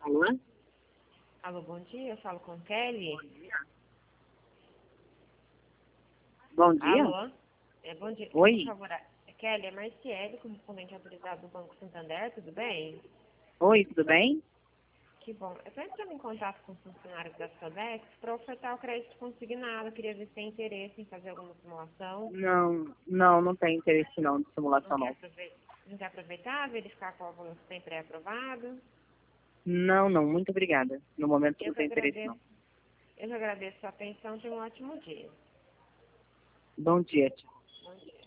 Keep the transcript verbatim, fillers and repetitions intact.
Alô? Alô, bom dia, eu falo com Kelly. Bom dia. Alô? É, bom dia. Oi. Por favor, é Kelly, é Marciele, correspondente autorizado do Banco Santander, tudo bem? Oi, tudo bem? Que bom. Eu estou entrando em contato com funcionários da Sodex para ofertar o crédito consignado. Eu queria ver se tem interesse em fazer alguma simulação. Não, não, não tem interesse não de Não simulação quer não. aproveitar, não quer aproveitar verificar qual valor que tem pré-aprovado? Não, não, muito obrigada. No momento Eu não que tem interesse não. agradeço. Eu que agradeço a sua atenção. Tenha um ótimo dia. Bom dia, tchau. Bom dia.